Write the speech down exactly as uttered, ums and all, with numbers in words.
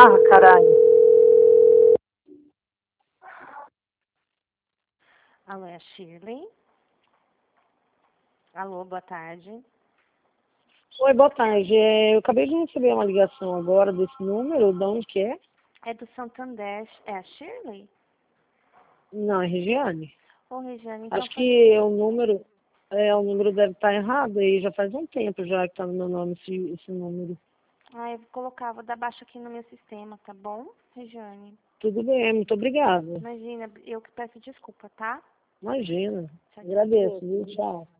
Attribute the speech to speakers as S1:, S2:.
S1: Ah, caralho.
S2: Alô, é a Shirley? Alô, boa tarde.
S1: Oi, boa tarde. É, eu acabei de receber uma ligação agora desse número. De onde que é?
S2: É do Santander. É a Shirley?
S1: Não, é Regiane.
S2: Ô, Regiane, então
S1: Acho
S2: faz...
S1: que o número, é, o número deve estar errado aí. Já faz um tempo já que está no meu nome esse, esse número.
S2: Ah, eu vou colocar, vou dar baixo aqui no meu sistema, tá bom, Regiane?
S1: Tudo bem, muito obrigada.
S2: Imagina, eu que peço desculpa, tá?
S1: Imagina.
S2: Tchau, tchau.
S1: Agradeço, viu? Tchau.